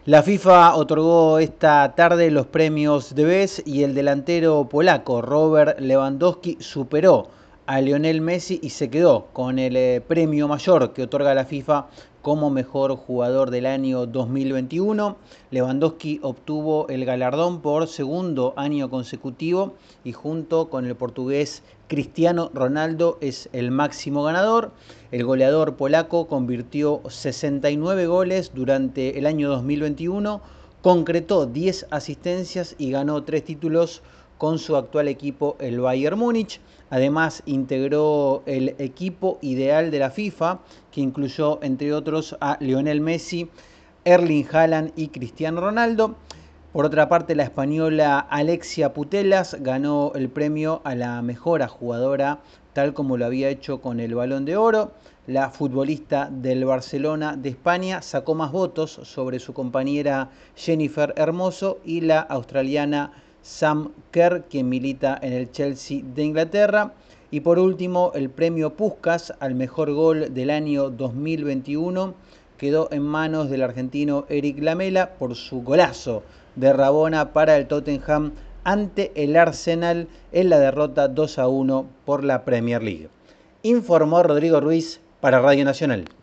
La FIFA otorgó esta tarde los premios de Best y el delantero polaco Robert Lewandowski superó a Lionel Messi y se quedó con el premio mayor que otorga la FIFA como mejor jugador del año 2021. Lewandowski obtuvo el galardón por segundo año consecutivo y junto con el portugués Cristiano Ronaldo es el máximo ganador. El goleador polaco convirtió 69 goles durante el año 2021, concretó 10 asistencias y ganó 3 títulos con su actual equipo, el Bayern Múnich. Además, integró el equipo ideal de la FIFA, que incluyó, entre otros, a Lionel Messi, Erling Haaland y Cristiano Ronaldo. Por otra parte, la española Alexia Putellas ganó el premio a la mejor jugadora, tal como lo había hecho con el Balón de Oro. La futbolista del Barcelona de España sacó más votos sobre su compañera Jennifer Hermoso y la australiana Sam Kerr, quien milita en el Chelsea de Inglaterra. Y por último, el premio Puskás al mejor gol del año 2021 quedó en manos del argentino Eric Lamela por su golazo de Rabona para el Tottenham ante el Arsenal en la derrota 2-1 por la Premier League. Informó Rodrigo Ruiz para Radio Nacional.